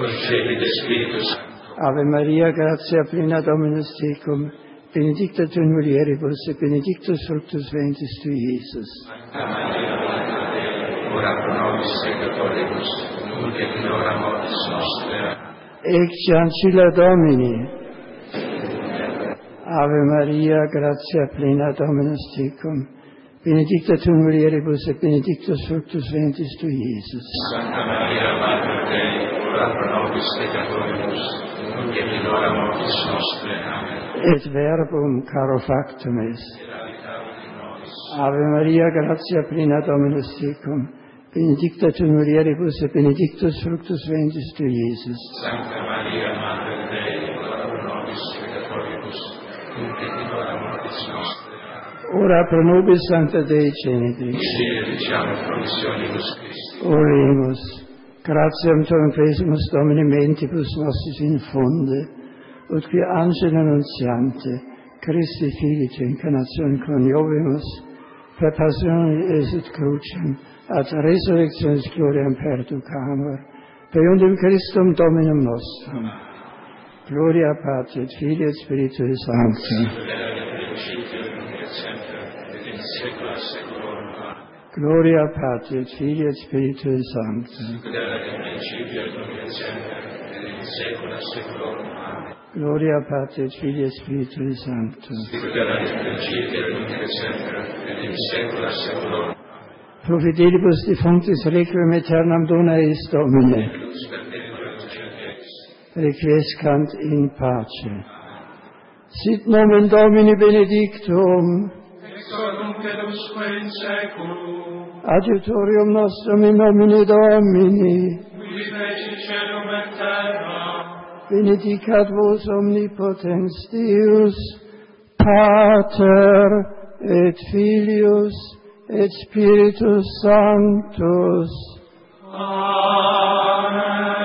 Ave Maria, gratia plena Dominus tecum, benedicta tu in mulieribus et benedictus fructus ventris tui, Iesus. Ora pro nobis peccatoribus, nunc et in hora mortis nostre. Ecce ancilla Domini. Ave Maria, gratia plena Dominus tecum, benedicta tu in mulieribus et benedictus fructus ventris tui, Iesus. Santa Maria, Mater Dei, ora pro nobis peccatoribus, nunc et in hora mortis nostre. Amen. Et verbum caro factum est. Ave Maria, gratia plena Dominus tecum, benedicta tu in mulieribus et benedictus fructus ventris tui, Iesus. Santa Maria, Mater Dei, ora pro nobis peccatoribus, nunc et in hora mortis nostre. Ora pro nobis Sancta Dei Genitrix. Sire diciamo promissionibus Christi. Oremus. Gratiam tuam cresimus Domini mentibus nostris infunde, ut qui angelo annunziante, Christi Filii tu incarnatione coniovimus, per passionem et crucem, ad resurrectionis gloriam perducamur, per iundum Christum Dominum nostrum. Gloria Patri et Filii et Spiritui Sancti. Gloria Patri et Filii et Spiritui Sancti. Gloria Patri et Filii et Spiritui Sancti. Pro fidelibus defunctis requiem aeternam dona eis Domine. Requiescant in pace. Sit nomen Domini benedictum. Adiutorium nostrum in nomine Domini. Benedicat vos omnipotens Deus, Pater et Filius et Spiritus Sanctus. Amen.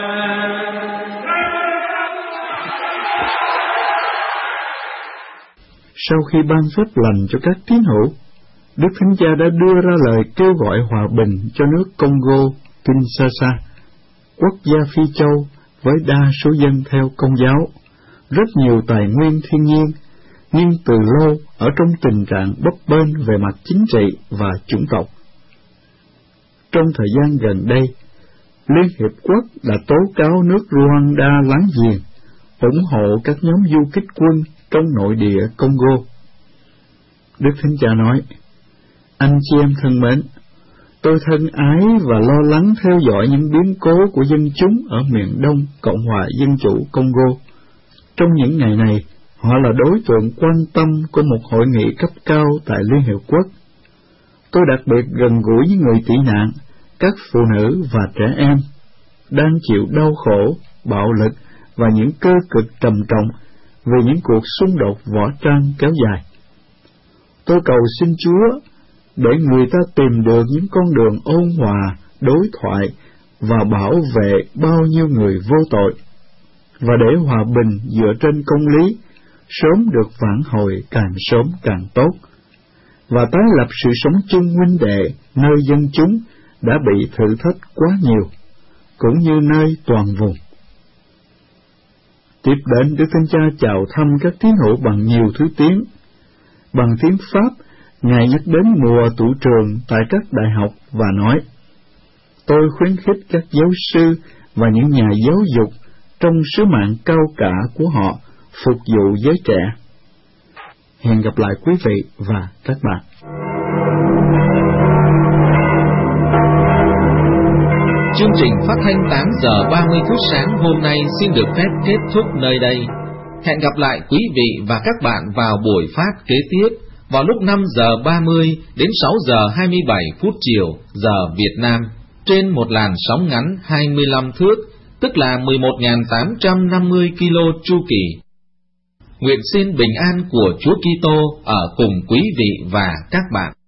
Sau khi ban phép lành cho các tín hữu, Đức Thánh Cha đã đưa ra lời kêu gọi hòa bình cho nước Congo, Kinshasa, quốc gia Phi Châu với đa số dân theo Công giáo, rất nhiều tài nguyên thiên nhiên, nhưng từ lâu ở trong tình trạng bấp bênh về mặt chính trị và chủng tộc. Trong thời gian gần đây, Liên Hiệp Quốc đã tố cáo nước Rwanda láng giềng ủng hộ các nhóm du kích quân trong nội địa Congo. Đức Thánh Cha nói: Anh chị em thân mến, tôi thân ái và lo lắng theo dõi những biến cố của dân chúng ở miền Đông Cộng hòa Dân chủ Congo. Trong những ngày này, họ là đối tượng quan tâm của một hội nghị cấp cao tại Liên Hiệp Quốc. Tôi đặc biệt gần gũi với người tị nạn, các phụ nữ và trẻ em, đang chịu đau khổ, bạo lực và những cơ cực trầm trọng vì những cuộc xung đột võ trang kéo dài. Tôi cầu xin Chúa để người ta tìm được những con đường ôn hòa, đối thoại và bảo vệ bao nhiêu người vô tội, và để hòa bình dựa trên công lý sớm được vãn hồi càng sớm càng tốt, và tái lập sự sống chung huynh đệ nơi dân chúng đã bị thử thách quá nhiều, cũng như nơi toàn vùng. Tiếp đến, Đức Thánh Cha chào thăm các tín hữu bằng nhiều thứ tiếng. Bằng tiếng Pháp, Ngài nhắc đến mùa tụ trường tại các đại học và nói: Tôi khuyến khích các giáo sư và những nhà giáo dục trong sứ mạng cao cả của họ phục vụ giới trẻ. Hẹn gặp lại quý vị và các bạn. Chương trình phát thanh 8 giờ 30 phút sáng hôm nay xin được phép kết thúc nơi đây. Hẹn gặp lại quý vị và các bạn vào buổi phát kế tiếp vào lúc 5 giờ 30 đến 6 giờ 27 phút chiều giờ Việt Nam trên một làn sóng ngắn 25 thước, tức là 11.850 kilo chu kỳ. Nguyện xin bình an của Chúa Kitô ở cùng quý vị và các bạn.